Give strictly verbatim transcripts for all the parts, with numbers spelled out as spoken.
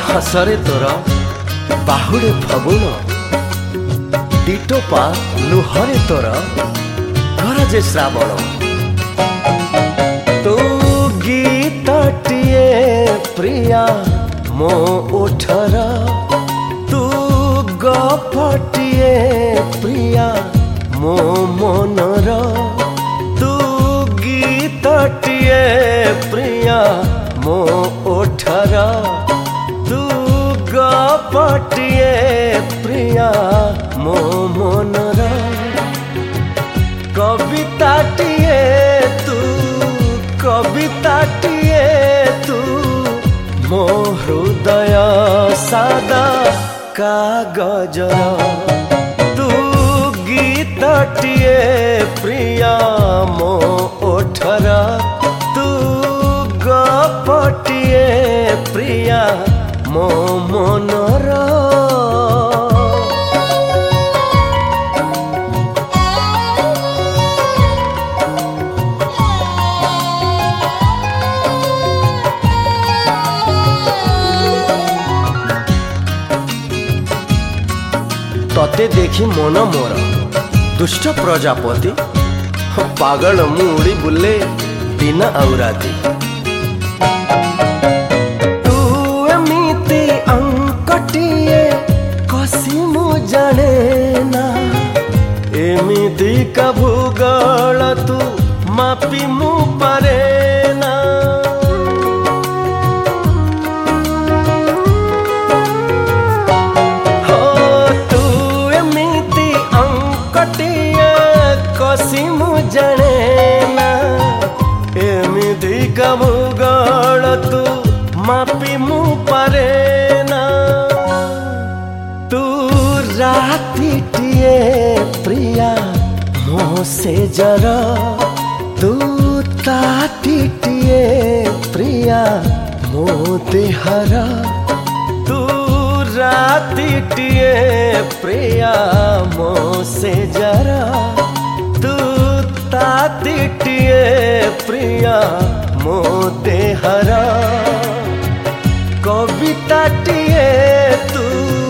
हसरे तोर बाहुड़े फगुण दिटोपा लुहरे तोर गरजे श्रावण तू गीतटिए प्रिया मो ओठर तू गपटिए प्रिया मो मनर तू गीतटिए प्रिया मो ओठर तू गपटिए प्रिया मो मनर कविताटिए तू कविताटिए तू मो हृदय सादा कागजर तू गीतटिए प्रिया मो ओठर तू गपटिए प्रिया मो मनर तते देखी मन मोर दुष्ट प्रजापति पागल मु उड़ी बुले दिन आउ राती तू एमिति अंकटिए कसी मु जाने ना एमिति का भूगोल तू मापी मु पारे ना कसी मु जाने ना एमिति का भूगोल तू मापी मु पारे ना तू रातिटिए प्रिया मो से जरा तू ताटिटिए प्रिया मो देहरा तू रातिटिए प्रिया मो से जरा तू तातिटिए प्रिया मो देहरा कविताटिए तू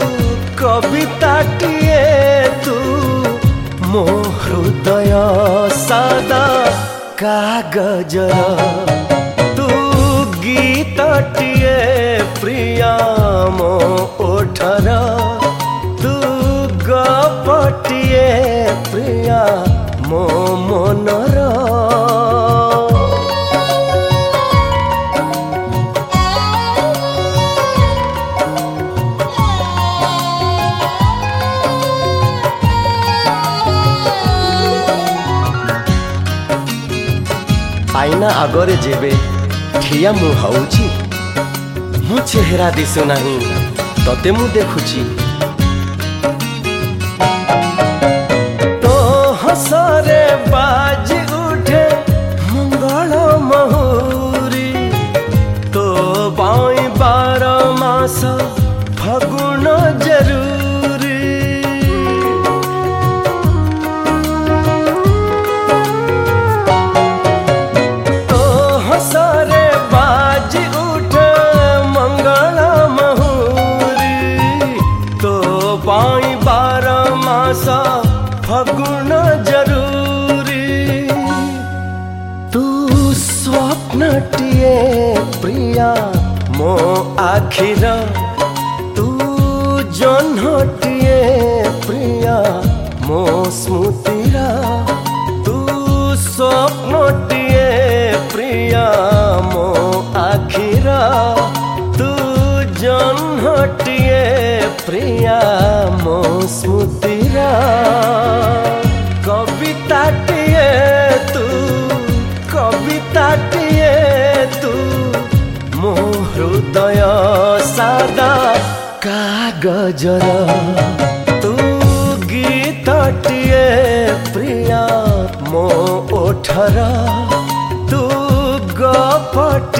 कविताटिए तू मो हृदय सादा कागजर तू गीतटिए प्रिया मो ओठर तू गपटिए प्रिया मो मनर आईना आगरे जेबे ठिया मु हौची मो चेहरा दिसु नहीं तते मु देखुची हसरे बाजी उठे मंगल महुरी तो बाई बार मास फगुण जरूरी तो हसरे बाजी उठे मंगल महुरी तो बाई बार मास फगुण जरूरी तू स्वप्नटिए प्रिया मो आखिर तू जन्हटिए प्रिया मो स्मृतिरा तू स्वप्नटिए प्रिया मो आखिर तू जन्हटिए प्रिया मो स्मृतिरा कविताटिए तू कविताटिए तू मो हृदय सादा कागजर तू गीतटिए प्रिया मो ओठर तू गपट